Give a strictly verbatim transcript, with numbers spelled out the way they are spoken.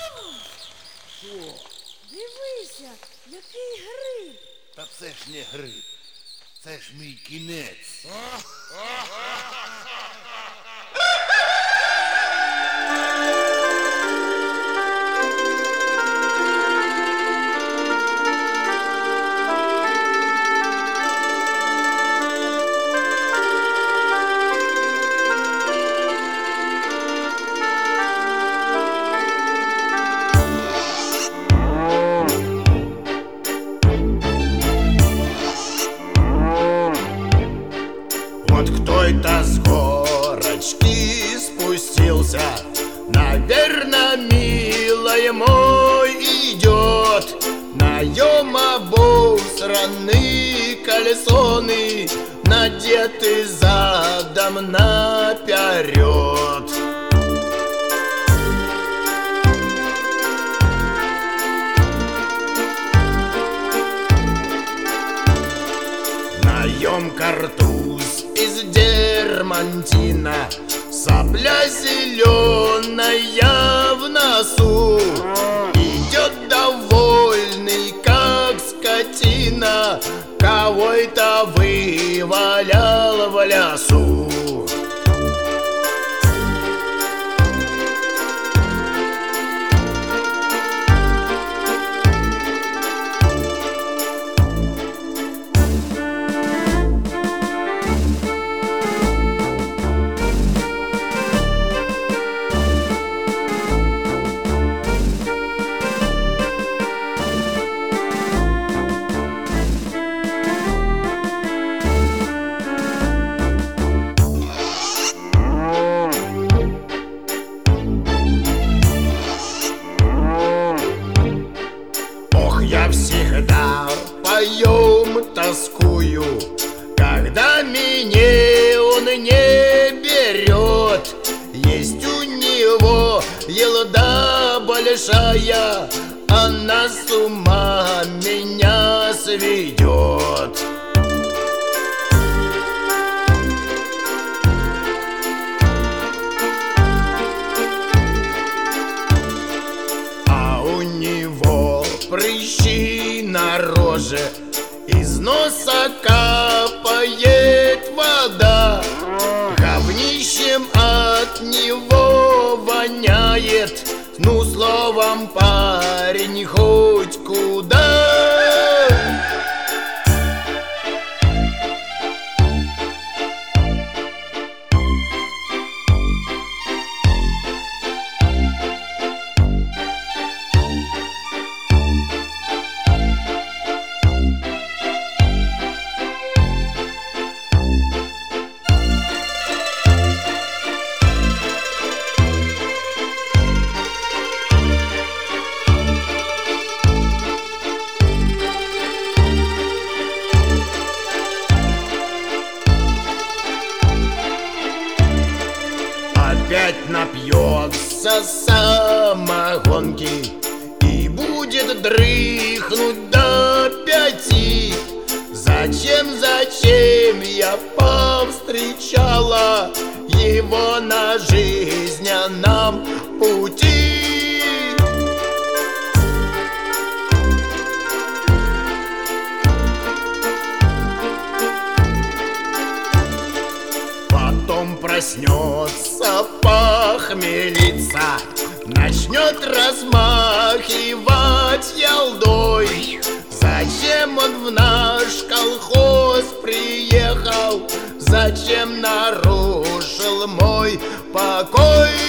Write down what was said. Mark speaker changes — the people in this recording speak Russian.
Speaker 1: Що?
Speaker 2: Дивися, який гриб.
Speaker 1: Та це ж не гриб. Це ж мій кінець.
Speaker 3: Вот кто-то с горочки спустился, наверно, милый мой идет. Наем обосранные кальсоны, надеты задом наперед. Наем картуз из дермантина, сопля зеленая в носу. Идет довольный, как скотина, кого-то вывалял в лесу. Я всегда поем тоскую, когда меня он не берет. Есть у него елда большая, она с ума меня сведет. А у него прыщи на роже, из носа капает вода. Говнищем от него воняет, ну словом, парень, хоть куда. Опять напьется самогонки и будет дрыхнуть до пяти. Зачем, зачем я повстречала его на жизненном пути? Потом проснется, похмелится, начнет размахивать ялдой. Зачем он в наш колхоз приехал? Зачем нарушил мой покой?